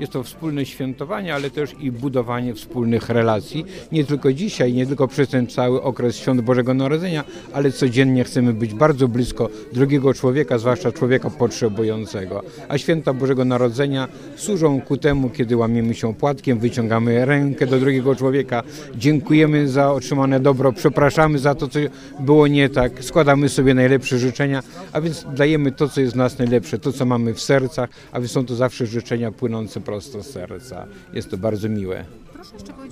Jest to wspólne świętowanie, ale też i budowanie wspólnych relacji. Nie tylko dzisiaj, nie tylko przez ten cały okres Świąt Bożego Narodzenia, ale codziennie chcemy być bardzo blisko drugiego człowieka, zwłaszcza człowieka potrzebującego. A święta Bożego Narodzenia służą ku temu, kiedy łamiemy się płatkiem, wyciągamy rękę do drugiego człowieka, dziękujemy za otrzymane dobro, przepraszamy za to, co było nie tak, składamy sobie najlepsze życzenia, a więc dajemy to, co jest w nas najlepsze, to, co mamy w sercach, a więc są to zawsze życzenia płynące prosto z serca. Jest to bardzo miłe.